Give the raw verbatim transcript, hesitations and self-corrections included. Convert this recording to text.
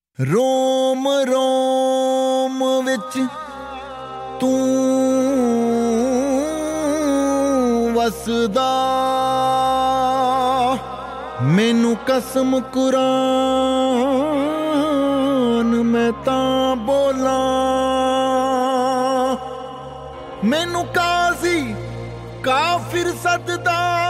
ਰੋਮ ਰੋਮ ਵਿੱਚ ਤੂੰ ਵਸਦਾ, ਮੈਨੂੰ ਕਸਮ ਕੁਰਾਨ ਮੈਂ ਤਾਂ ਬੋਲਾਂ। ਮੈਨੂੰ ਕਾਜ਼ੀ ਕਾਫਿਰ ਸੱਦਦਾ,